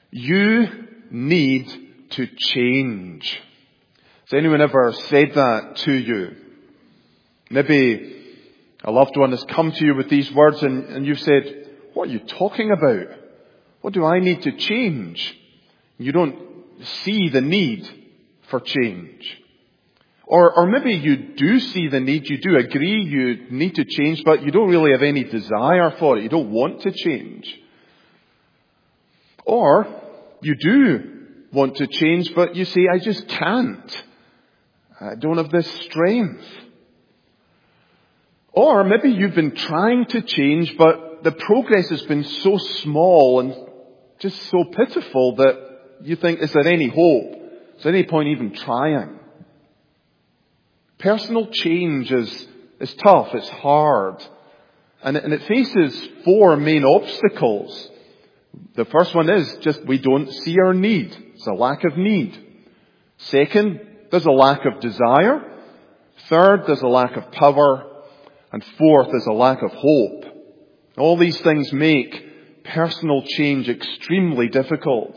You need to change. Has anyone ever said that to you? Maybe a loved one has come to you with these words and you've said, what are you talking about? What do I need to change? You don't see the need for change. Or maybe you do see the need, you do agree you need to change, but you don't really have any desire for it. You don't want to change. Or you do want to change, but you say, I just can't. I don't have this strength. Or maybe you've been trying to change, but the progress has been so small and just so pitiful that you think, is there any hope? Is there any point even trying? Personal change is tough, it's hard. And it faces 4 main obstacles. The first one is just we don't see our need. It's a lack of need. Second, there's a lack of desire. Third, there's a lack of power. And fourth, there's a lack of hope. All these things make personal change extremely difficult.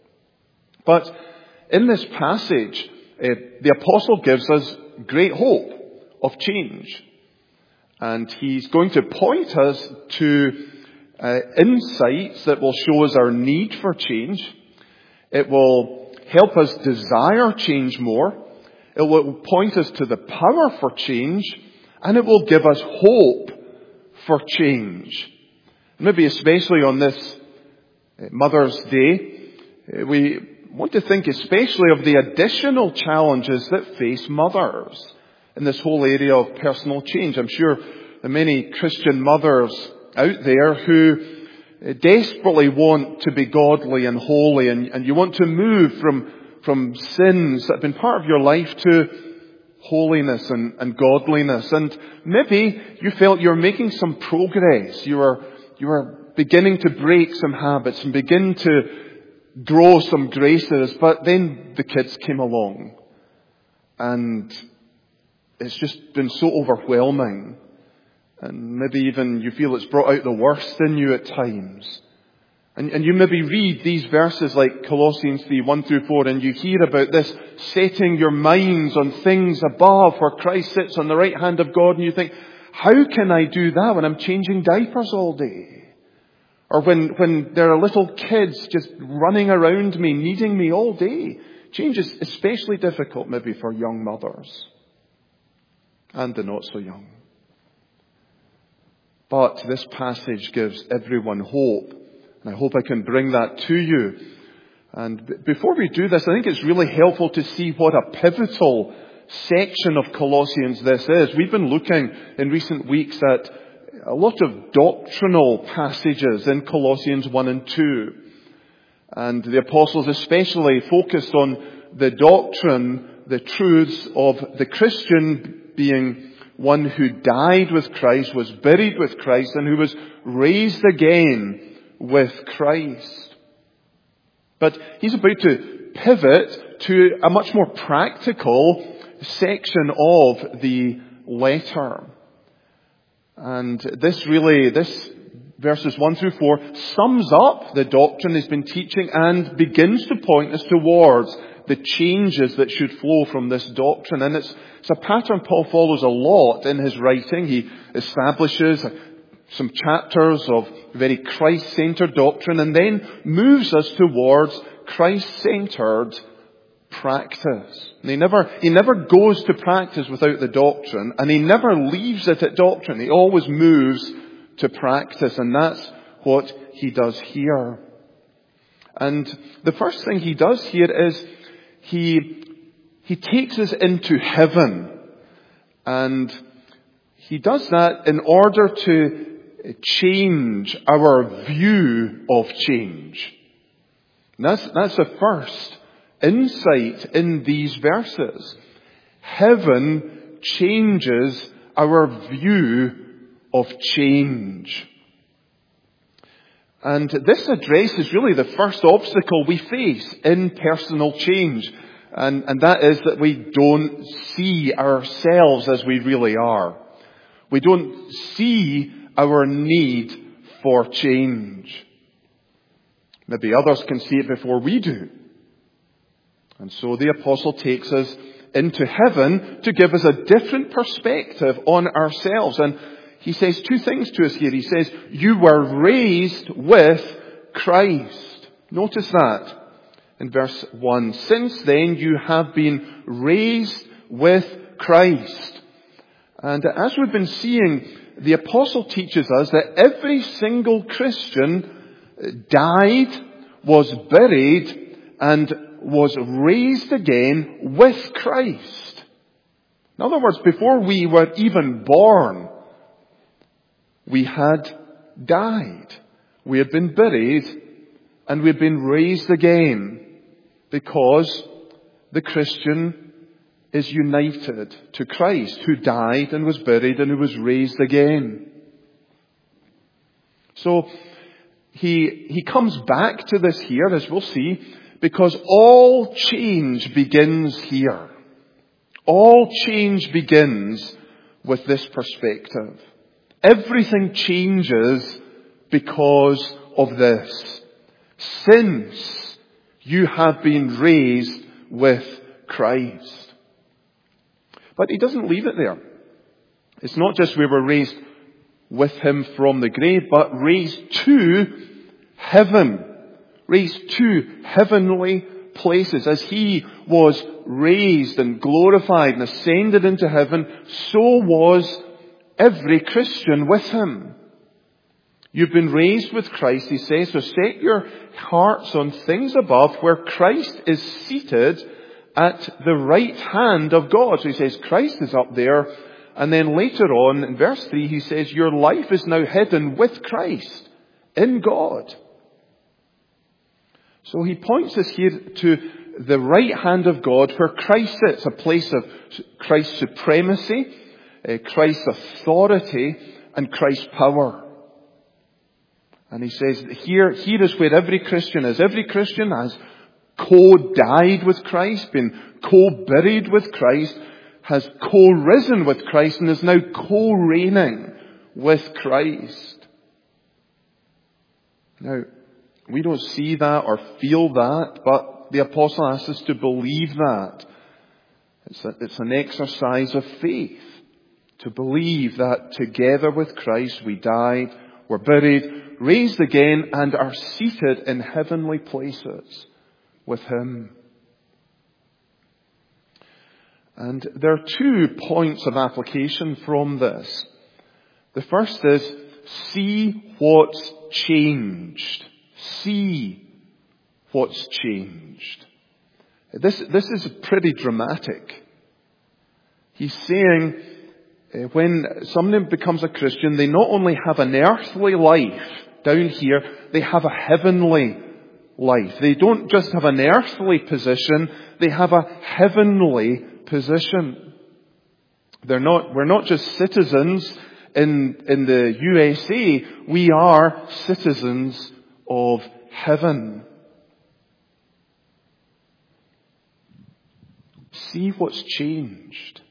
But in this passage, the apostle gives us great hope of change. And he's going to point us to insights that will show us our need for change. It will help us desire change more. It will point us to the power for change. And it will give us hope for change. Maybe especially on this Mother's Day, we want to think especially of the additional challenges that face mothers in this whole area of personal change. I'm sure there are many Christian mothers out there who desperately want to be godly and holy, and you want to move from sins that have been part of your life to holiness and godliness. And maybe you felt you were making some progress. You were beginning to break some habits and begin to grow some graces, but then the kids came along. And it's just been so overwhelming. And maybe even you feel it's brought out the worst in you at times. And you maybe read these verses like Colossians 3, 1 through 4, and you hear about this setting your minds on things above where Christ sits on the right hand of God, and you think, how can I do that when I'm changing diapers all day? Or when there are little kids just running around me, needing me all day. Change is especially difficult maybe for young mothers. And the not so young. But this passage gives everyone hope. And I hope I can bring that to you. And before we do this, I think it's really helpful to see what a pivotal section of Colossians this is. We've been looking in recent weeks at a lot of doctrinal passages in Colossians 1 and 2. And the apostles especially focused on the doctrine, the truths of the Christian being one who died with Christ, was buried with Christ, and who was raised again with Christ. But he's about to pivot to a much more practical section of the letter. And this verses 1 through 4 sums up the doctrine he's been teaching and begins to point us towards the changes that should flow from this doctrine. And it's a pattern Paul follows a lot in his writing. He establishes some chapters of very Christ-centered doctrine and then moves us towards Christ-centered practice. And he never goes to practice without the doctrine, and he never leaves it at doctrine. He always moves to practice, and that's what he does here. And the first thing he does here is he takes us into heaven, and he does that in order to change our view of change. And that's the first insight in these verses. Heaven changes our view of change. And this addresses really the first obstacle we face in personal change. And that is that we don't see ourselves as we really are. We don't see our need for change. Maybe others can see it before we do. And so the apostle takes us into heaven to give us a different perspective on ourselves. And he says two things to us here. He says, you were raised with Christ. Notice that in verse 1. Since then you have been raised with Christ. And as we've been seeing, the apostle teaches us that every single Christian died, was buried, and was raised again with Christ. In other words, before we were even born, we had died. We had been buried, and we had been raised again, because the Christian is united to Christ, who died and was buried and who was raised again. So he comes back to this here, as we'll see, because all change begins here. All change begins with this perspective. Everything changes because of this. Since you have been raised with Christ. But he doesn't leave it there. It's not just we were raised with him from the grave, but raised to heaven. Raised to heavenly places. As he was raised and glorified and ascended into heaven, so was every Christian with him. You've been raised with Christ, he says, so set your hearts on things above, where Christ is seated at the right hand of God. So he says Christ is up there. And then later on, in verse 3, he says, your life is now hidden with Christ in God. So he points us here to the right hand of God, where Christ sits, a place of Christ's supremacy, Christ's authority, and Christ's power. And he says, here is where every Christian is. Every Christian has co-died with Christ, been co-buried with Christ, has co-risen with Christ, and is now co-reigning with Christ. Now, we don't see that or feel that, but the apostle asks us to believe that. It's an exercise of faith, to believe that together with Christ we died, were buried, raised again, and are seated in heavenly places with him. And there are 2 points of application from this. The first is, see what's changed. See what's changed. This is pretty dramatic. He's saying, when somebody becomes a Christian, they not only have an earthly life down here, they have a heavenly life. They don't just have an earthly position, they have a heavenly position. We're not just citizens in the USA, we are citizens of heaven. See what's changed.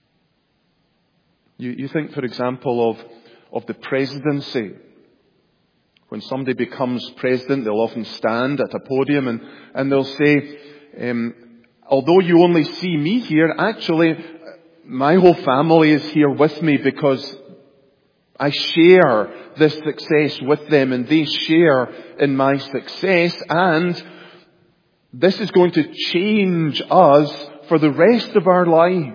You think, for example, of the presidency. When somebody becomes president, they'll often stand at a podium and they'll say, although you only see me here, actually, my whole family is here with me because I share this success with them and they share in my success, and this is going to change us for the rest of our lives.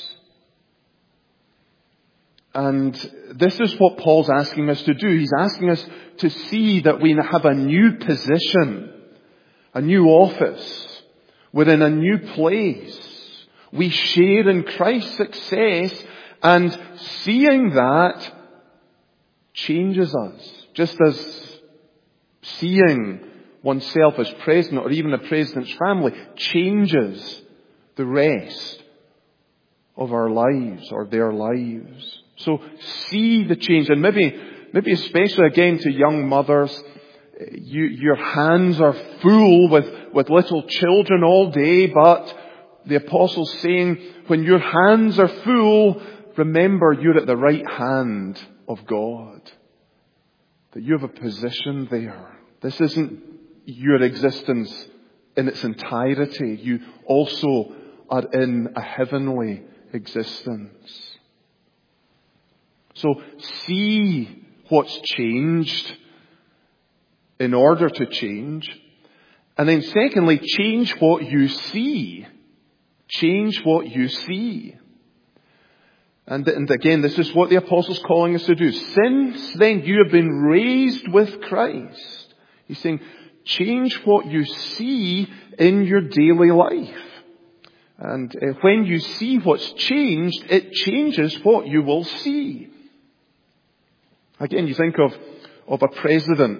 And this is what Paul's asking us to do. He's asking us to see that we have a new position, a new office. We're in a new place. We share in Christ's success, and seeing that changes us. Just as seeing oneself as president or even the president's family changes the rest of our lives or their lives. So see the change. And maybe especially again to young mothers, your hands are full with little children all day, but the apostle's saying, when your hands are full, remember you're at the right hand of God. That you have a position there. This isn't your existence in its entirety. You also are in a heavenly existence. So see what's changed in order to change. And then secondly, change what you see. Change what you see. And again, this is what the Apostle's calling us to do. Since then you have been raised with Christ. He's saying, change what you see in your daily life. And when you see what's changed, it changes what you will see. Again, you think of a president.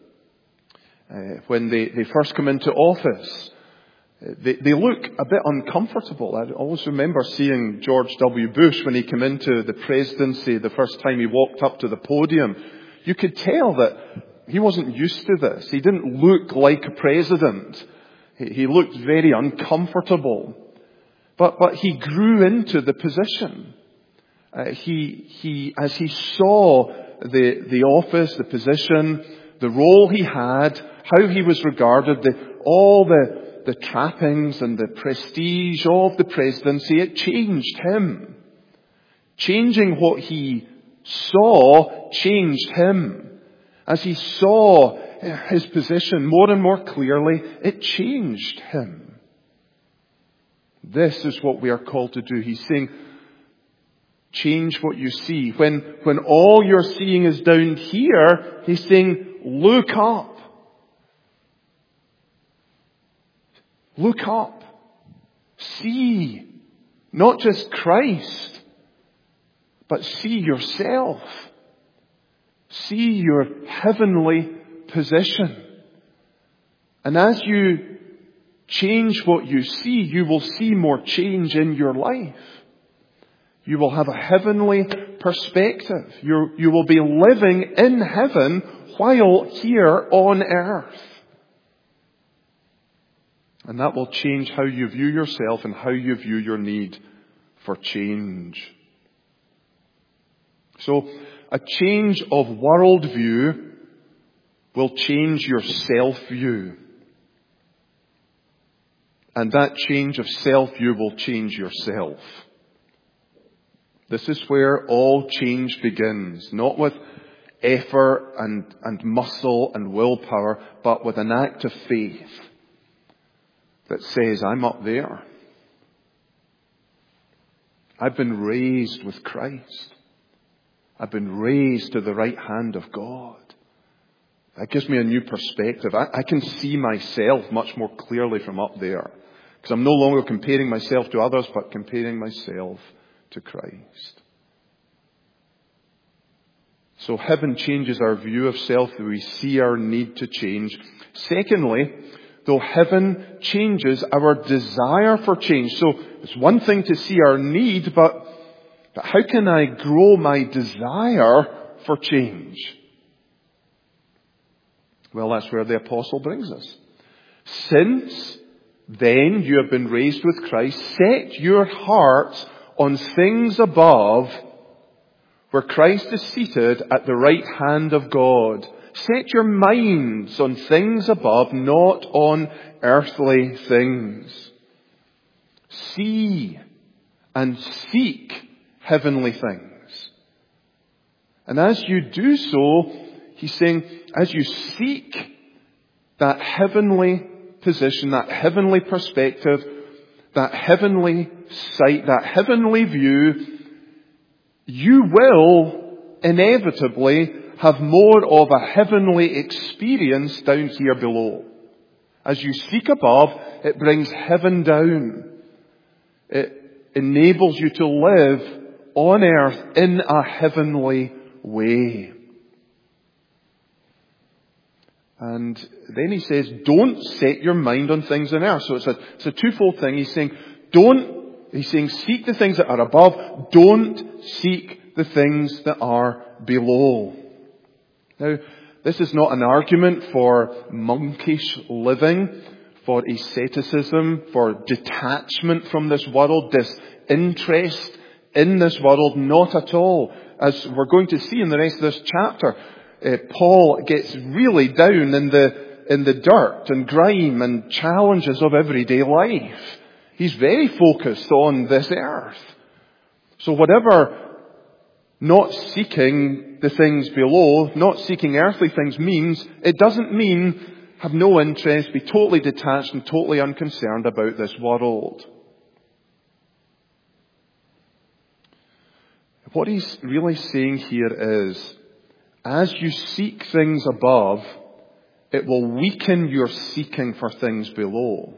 When they first come into office, they look a bit uncomfortable. I always remember seeing George W. Bush when he came into the presidency the first time he walked up to the podium. You could tell that he wasn't used to this. He didn't look like a president. He looked very uncomfortable. But he grew into the position. As he saw the office, the position, the role he had, how he was regarded, all the trappings and the prestige of the presidency, it changed him. Changing what he saw changed him. As he saw his position more and more clearly, it changed him. This is what we are called to do. He's saying, change what you see. When all you're seeing is down here, he's saying, look up. Look up. See. Not just Christ, but see yourself. See your heavenly position. And as you change what you see, you will see more change in your life. You will have a heavenly perspective. You will be living in heaven while here on earth. And that will change how you view yourself and how you view your need for change. So, a change of worldview will change your self-view. And that change of self-view will change yourself. This is where all change begins. Not with effort and muscle and willpower, but with an act of faith that says, I'm up there. I've been raised with Christ. I've been raised to the right hand of God. That gives me a new perspective. I can see myself much more clearly from up there. Because I'm no longer comparing myself to others, but comparing myself to Christ. So heaven changes our view of self, that we see our need to change. Secondly, though heaven changes our desire for change. So it's one thing to see our need, but how can I grow my desire for change? Well, that's where the apostle brings us. Since then you have been raised with Christ, set your hearts on things above, where Christ is seated at the right hand of God. Set your minds on things above, not on earthly things. See and seek heavenly things. And as you do so, he's saying, as you seek that heavenly position, that heavenly perspective, that heavenly sight, that heavenly view, you will inevitably have more of a heavenly experience down here below. As you seek above, it brings heaven down. It enables you to live on earth in a heavenly way. And then he says, don't set your mind on things on earth. So it's a twofold thing. He's saying, seek the things that are above. Don't seek the things that are below. Now, this is not an argument for monkish living, for asceticism, for detachment from this world, disinterest in this world. Not at all. As we're going to see in the rest of this chapter, Paul gets really down in in the dirt and grime and challenges of everyday life. He's very focused on this earth. So whatever not seeking the things below, not seeking earthly things means, it doesn't mean have no interest, be totally detached and totally unconcerned about this world. What he's really saying here is, as you seek things above, it will weaken your seeking for things below.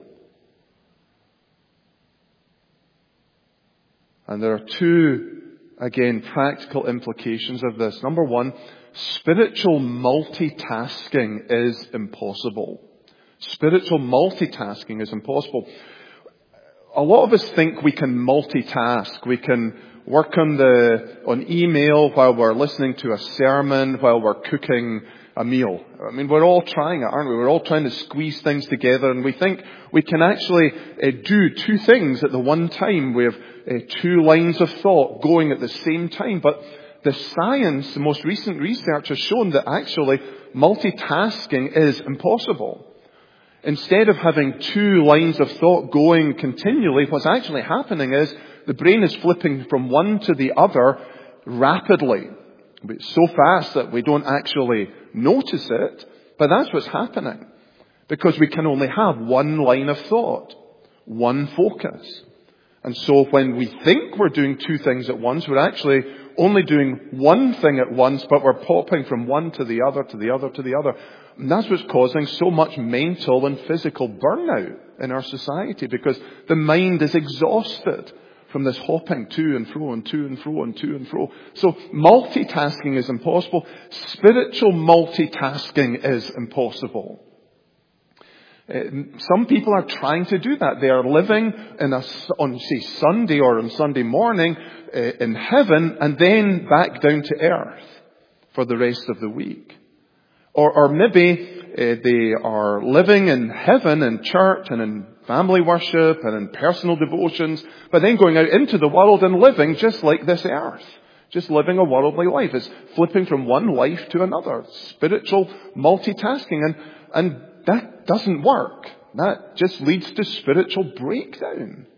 And there are two, again, practical implications of this. Number one, spiritual multitasking is impossible. Spiritual multitasking is impossible. A lot of us think we can multitask. We can work on email while we're listening to a sermon, while we're cooking a meal. I mean, we're all trying it, aren't we? We're all trying to squeeze things together, and we think we can actually do two things at the one time. We have two lines of thought going at the same time. But the science, the most recent research has shown that actually multitasking is impossible. Instead of having two lines of thought going continually, what's actually happening is the brain is flipping from one to the other rapidly. It's so fast that we don't actually notice it, but that's what's happening. Because we can only have one line of thought, one focus. And so when we think we're doing two things at once, we're actually only doing one thing at once, but we're popping from one to the other, to the other, to the other. And that's what's causing so much mental and physical burnout in our society, because the mind is exhausted from this hopping to and fro and to and fro and to and fro. So multitasking is impossible. Spiritual multitasking is impossible. Some people are trying to do that. They are living on, say, Sunday or on Sunday morning in heaven and then back down to earth for the rest of the week. Or maybe they are living in heaven in church and in family worship and in personal devotions, but then going out into the world and living just like this earth. Just living a worldly life. It's flipping from one life to another. Spiritual multitasking. And that doesn't work. That just leads to spiritual breakdown.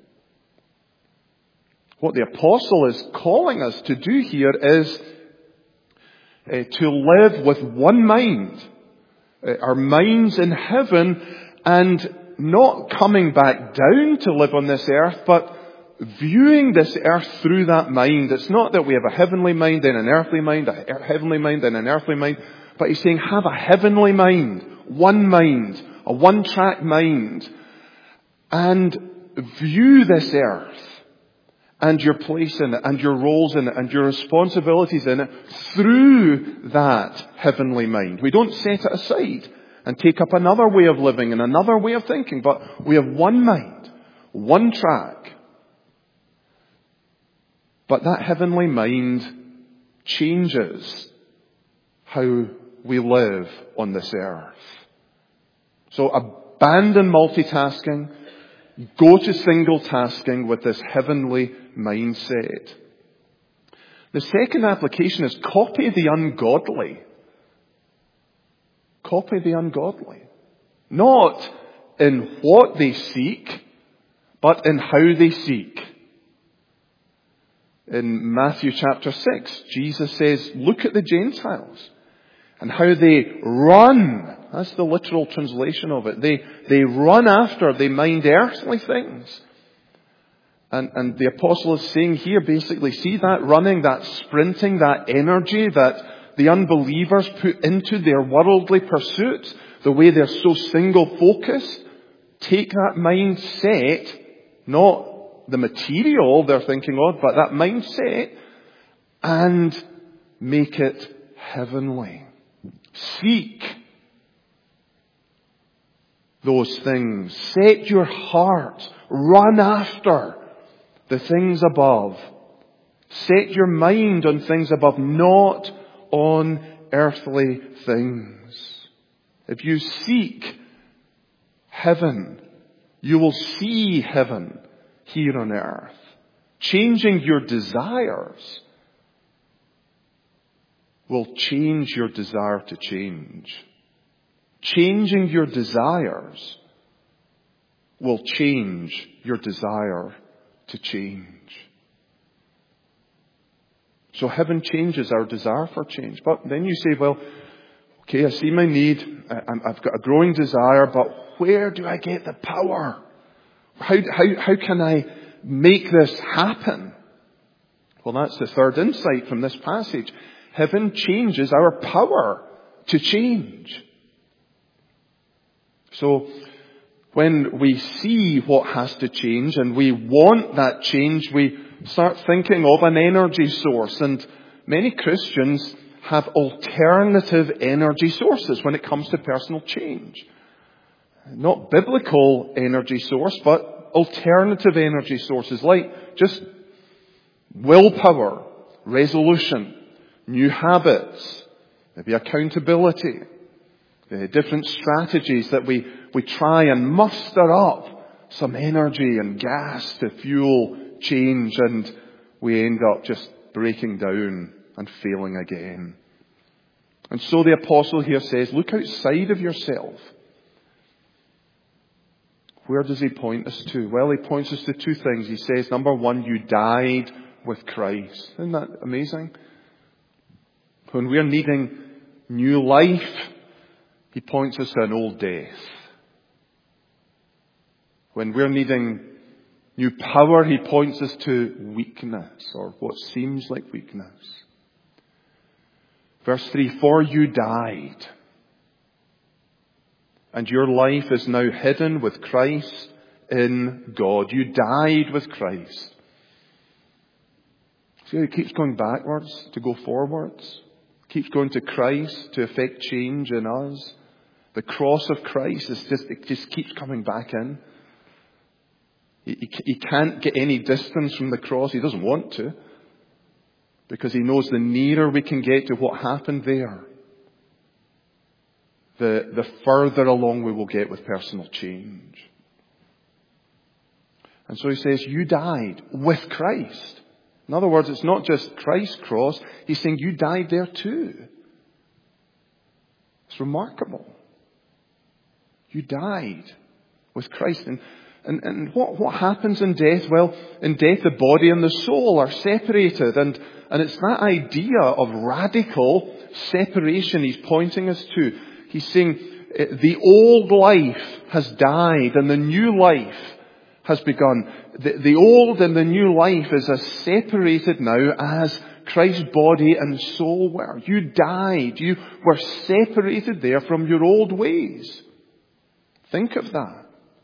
What the apostle is calling us to do here is to live with one mind. Our minds in heaven, and not coming back down to live on this earth, but viewing this earth through that mind. It's not that we have a heavenly mind, then an earthly mind, a heavenly mind, then an earthly mind. But he's saying have a heavenly mind, a one-track mind, and view this earth and your place in it and your roles in it and your responsibilities in it through that heavenly mind. We don't set it aside and take up another way of living and another way of thinking, but we have one mind, one track. But that heavenly mind changes how we live on this earth. So abandon multitasking, go to single tasking with this heavenly mindset. The second application is copy the ungodly. Copy the ungodly. Not in what they seek, but in how they seek. In Matthew chapter 6, Jesus says, look at the Gentiles and how they run. That's the literal translation of it. They run after, they mind earthly things. And the apostle is saying here, basically, see that running, that sprinting, that energy that the unbelievers put into their worldly pursuits, the way they're so single-focused. Take that mindset, not the material they're thinking of, but that mindset, and make it heavenly. Seek those things. Set your heart. Run after the things above. Set your mind on things above, not on earthly things. If you seek heaven, you will see heaven here on earth. Changing your desires will change your desire to change. Changing your desires will change your desire to change. So heaven changes our desire for change. But then you say, well, okay, I see my need. I've got a growing desire, but where do I get the power? How can I make this happen? Well, that's the third insight from this passage. Heaven changes our power to change. So, when we see what has to change and we want that change, we start thinking of an energy source. And many Christians have alternative energy sources when it comes to personal change. Not biblical energy source, but alternative energy sources like just willpower, resolution, new habits, maybe accountability, different strategies that we try and muster up some energy and gas to fuel change, and we end up just breaking down and failing again. And so the apostle here says, look outside of yourself. Where does he point us to? Well, he points us to two things. He says, number one, you died with Christ. Isn't that amazing? When we're needing new life, he points us to an old death. When we're needing new power, he points us to weakness, or what seems like weakness. Verse 3, for you died, and your life is now hidden with Christ in God. You died with Christ. See how it keeps going backwards to go forwards? Keeps going to Christ to effect change in us. The cross of Christ it just keeps coming back in. He can't get any distance from the cross. He doesn't want to. Because he knows the nearer we can get to what happened there, the further along we will get with personal change. And so he says, you died with Christ. In other words, it's not just Christ's cross. He's saying you died there too. It's remarkable. You died with Christ. And what happens in death? Well, in death the body and the soul are separated. And it's that idea of radical separation he's pointing us to. He's saying the old life has died and the new life has begun. The old and the new life is as separated now as Christ's body and soul were. You died. You were separated there from your old ways. Think of that.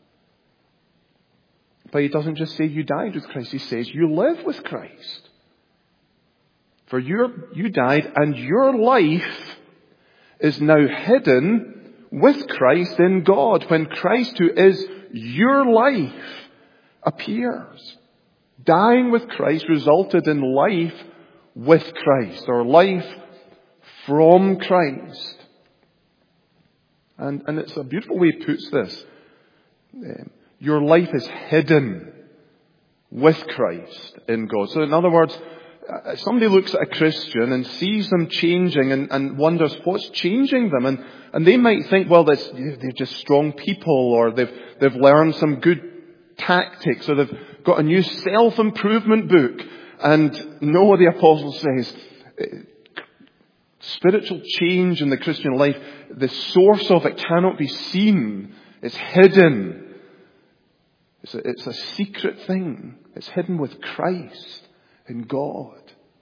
But he doesn't just say you died with Christ. He says you live with Christ. For you died and your life is now hidden with Christ in God. When Christ, who is your life, appears. Dying with Christ resulted in life with Christ, or life from Christ. And it's a beautiful way he puts this. Your life is hidden with Christ in God. So in other words, somebody looks at a Christian and sees them changing and wonders what's changing them. And they might think, well, they're just strong people, or they've learned some good tactics, or they've got a new self-improvement book. And no, the apostle says, spiritual change in the Christian life, the source of it cannot be seen. It's hidden. It's a secret thing. It's hidden with Christ in God.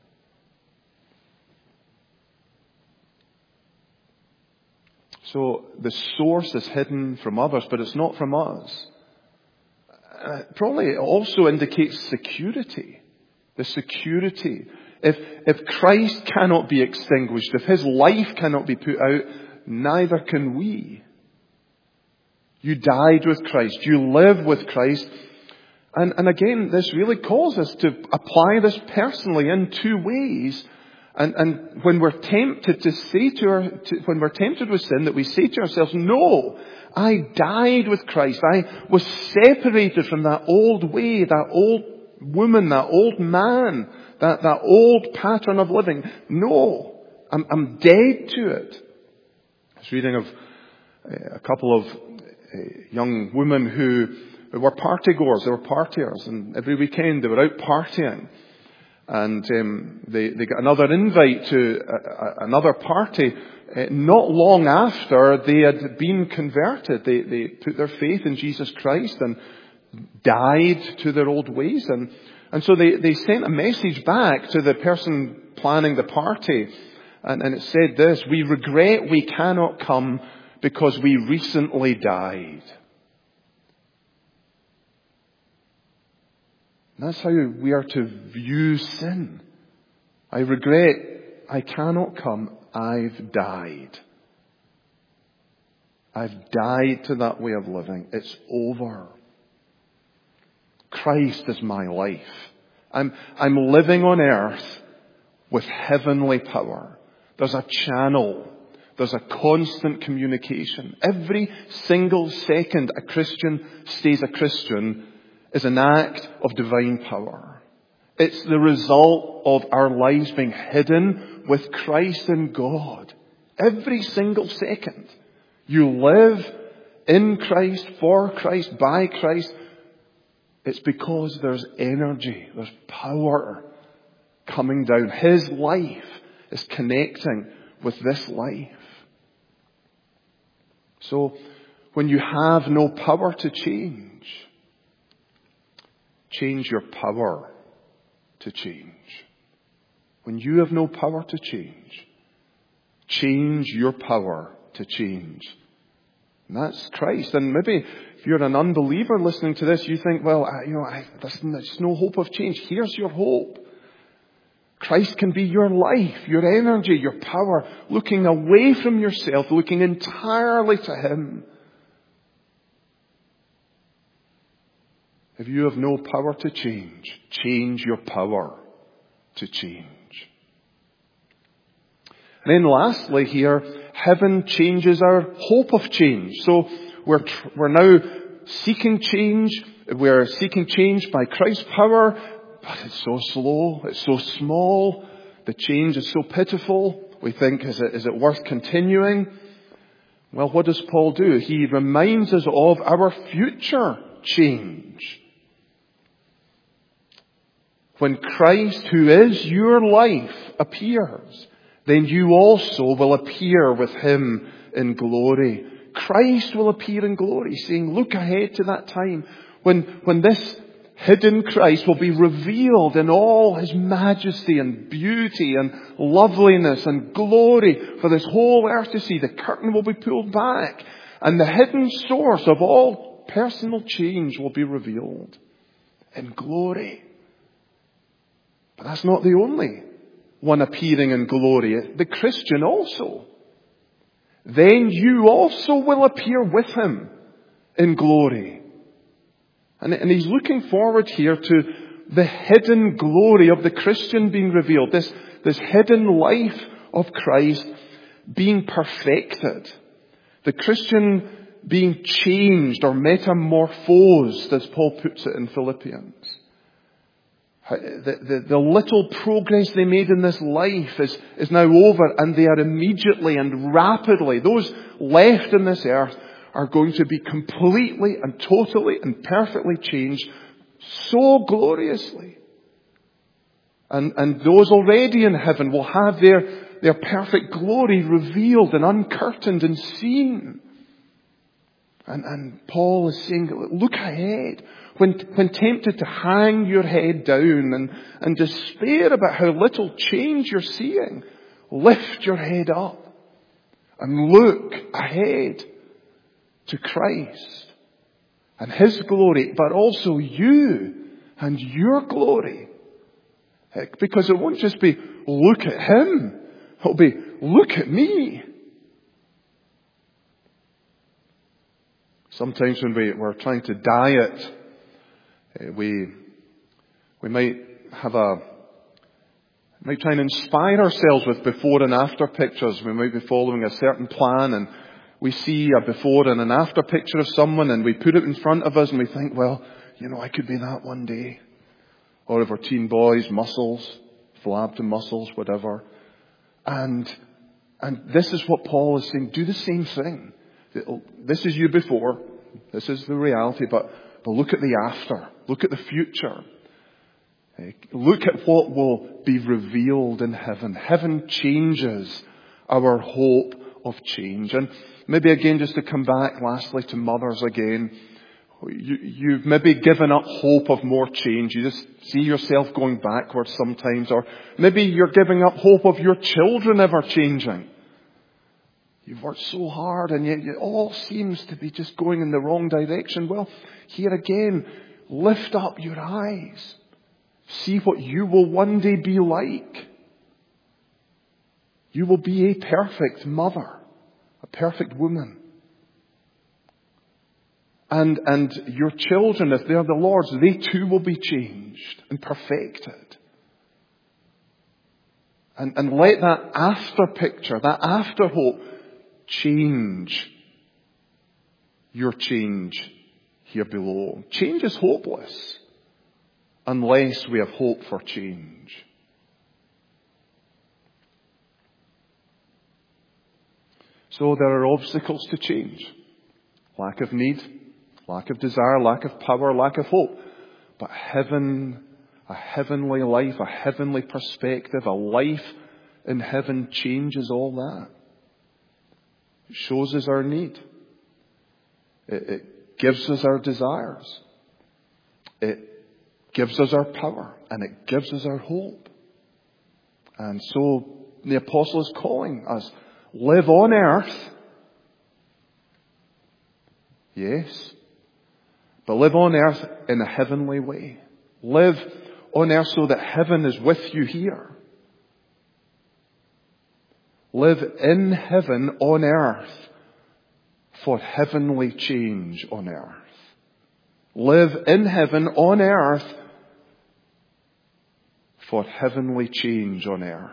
So the source is hidden from others, but it's not from us. Probably it also indicates security. The security. If Christ cannot be extinguished, if his life cannot be put out, neither can we. You died with Christ. You live with Christ. And again, this really calls us to apply this personally in two ways. And when we're tempted when we're tempted with sin, that we say to ourselves, no, I died with Christ. I was separated from that old way, that old woman, that old man, that old pattern of living. No, I'm dead to it. I was reading of a couple of young women who were partygoers. They were partiers, and every weekend they were out partying. And they got another invite to another party not long after they had been converted. They put their faith in Jesus Christ and died to their old ways. And so they sent a message back to the person planning the party. And it said this: "We regret we cannot come because we recently died." And that's how we are to view sin. I regret I cannot come. I've died. I've died to that way of living. It's over. Christ is my life. I'm living on earth with heavenly power. There's a channel. There's a constant communication. Every single second a Christian stays a Christian is an act of divine power. It's the result of our lives being hidden with Christ in God. Every single second. You live in Christ, for Christ, by Christ. It's because there's energy, there's power coming down. His life is connecting with this life. So, when you have no power to change your power to change. When you have no power to change your power to change. And that's Christ. And maybe if you're an unbeliever listening to this, you think, well, there's no hope of change. Here's your hope. Christ can be your life, your energy, your power, looking away from yourself, looking entirely to Him. If you have no power to change your power to change. And then lastly here, heaven changes our hope of change. So we're now seeking change. We're seeking change by Christ's power, but it's so slow. It's so small. The change is so pitiful. We think, is it worth continuing? Well, what does Paul do? He reminds us of our future change. When Christ, who is your life, appears, then you also will appear with Him in glory. Christ will appear in glory, saying, look ahead to that time when this hidden Christ will be revealed in all His majesty and beauty and loveliness and glory for this whole earth to see. The curtain will be pulled back and the hidden source of all personal change will be revealed in glory. But that's not the only one appearing in glory. The Christian also. Then you also will appear with Him in glory. And he's looking forward here to the hidden glory of the Christian being revealed. This hidden life of Christ being perfected. The Christian being changed or metamorphosed, as Paul puts it in Philippians. The little progress they made in this life is now over, and they are immediately and rapidly, those left in this earth are going to be completely and totally and perfectly changed so gloriously. And those already in heaven will have their perfect glory revealed and uncurtained and seen. And Paul is saying, look ahead. When tempted to hang your head down and despair about how little change you're seeing, lift your head up and look ahead to Christ and His glory, but also you and your glory. Because it won't just be, look at Him. It'll be, look at me. Sometimes when we're trying to diet, we might try and inspire ourselves with before and after pictures. We might be following a certain plan and we see a before and an after picture of someone and we put it in front of us and we think, well, I could be that one day. Or if we're teen boys, muscles, flabbed to muscles, whatever. And this is what Paul is saying. Do the same thing. This is you before. This is the reality, but look at the after. Look at the future. Look at what will be revealed in heaven. Heaven changes our hope of change. And maybe again, just to come back lastly to mothers again, you've maybe given up hope of more change. You just see yourself going backwards sometimes. Or maybe you're giving up hope of your children ever changing. You've worked so hard and yet it all seems to be just going in the wrong direction. Well, here again, lift up your eyes. See what you will one day be like. You will be a perfect mother, a perfect woman. And your children, if they're the Lord's, they too will be changed and perfected. And let that after picture, that after hope, change your change here below. Change is hopeless unless we have hope for change. So there are obstacles to change. Lack of need, lack of desire, lack of power, lack of hope. But heaven, a heavenly life, a heavenly perspective, a life in heaven changes all that. It shows us our need. It gives us our desires. It gives us our power. And it gives us our hope. And so the apostle is calling us, live on earth. Yes. But live on earth in a heavenly way. Live on earth so that heaven is with you here. Live in heaven on earth for heavenly change on earth. Live in heaven on earth for heavenly change on earth.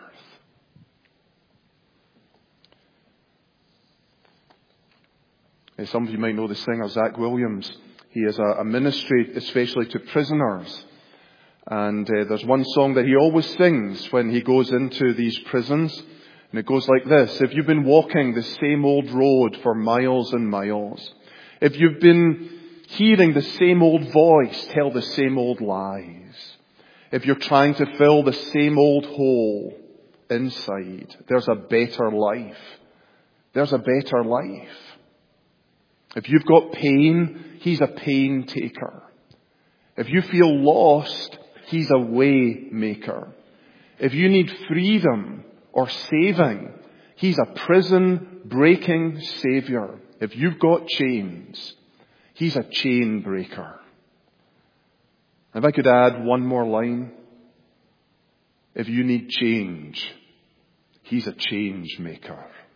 Some of you might know the singer Zach Williams. He has a ministry especially to prisoners. And there's one song that he always sings when he goes into these prisons. And it goes like this: if you've been walking the same old road for miles and miles, if you've been hearing the same old voice tell the same old lies, if you're trying to fill the same old hole inside, there's a better life. There's a better life. If you've got pain, He's a pain taker. If you feel lost, He's a way maker. If you need freedom or saving, He's a prison breaking Savior. If you've got chains, He's a chain breaker. If I could add one more line. If you need change, He's a change maker.